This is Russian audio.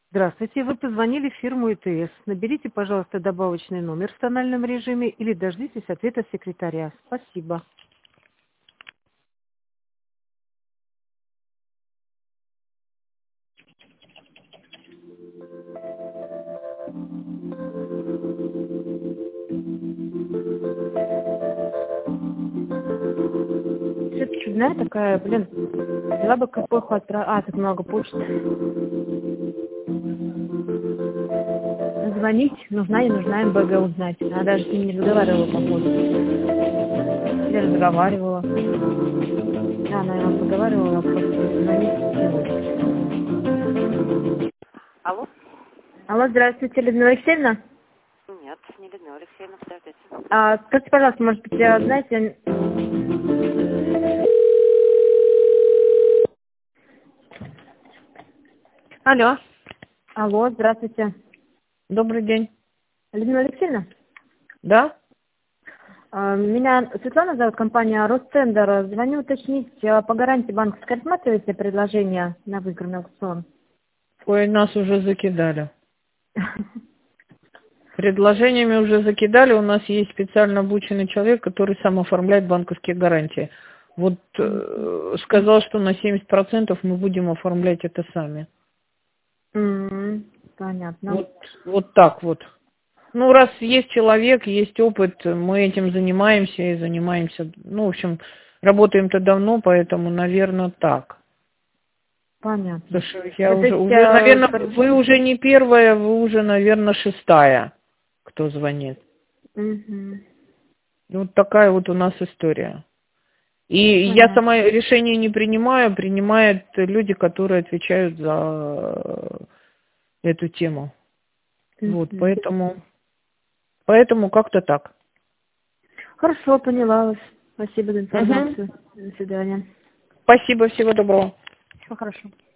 Здравствуйте, вы позвонили в фирму ИТС. Наберите, пожалуйста, добавочный номер в тональном режиме или дождитесь ответа секретаря. Спасибо. Что-то чудная такая, блин. Взяла бы капоху отправить. Тут много почты. Звонить, нужна, не нужна МБГ узнать. Она даже с ним не разговаривала, походу. Или разговаривала. Да, она разговаривала, а просто звонить. Алло? Алло, здравствуйте, Людмила Алексеевна. Нет, не Людмила Алексеевна, подождите. Скажите, пожалуйста, может быть, знаете... Алло, Алло, здравствуйте. добрый день. Людмила Алексеевна? Да? Меня Светлана зовут, компания Ростендер. Звоню уточнить, по гарантии банковской рассматриваете предложение на выигранный аукцион? Ой, нас уже закидали. Предложениями уже закидали. У нас есть специально обученный человек, который сам оформляет банковские гарантии. Вот сказал, что на 70% мы будем оформлять это сами. Понятно. Вот так вот. Ну, раз есть человек, есть опыт, мы этим занимаемся и занимаемся. Ну, в общем, работаем-то давно, поэтому, наверное, так. Понятно. Потому что я наверное, вы уже не первая, вы уже, наверное, шестая, кто звонит. Вот такая вот у нас история. И Понятно. я сама решение не принимаю, принимают люди, которые отвечают за эту тему. Вот, поэтому как-то так. Хорошо, поняла вас. Спасибо за информацию. До свидания. Спасибо, всего доброго. Всего хорошего.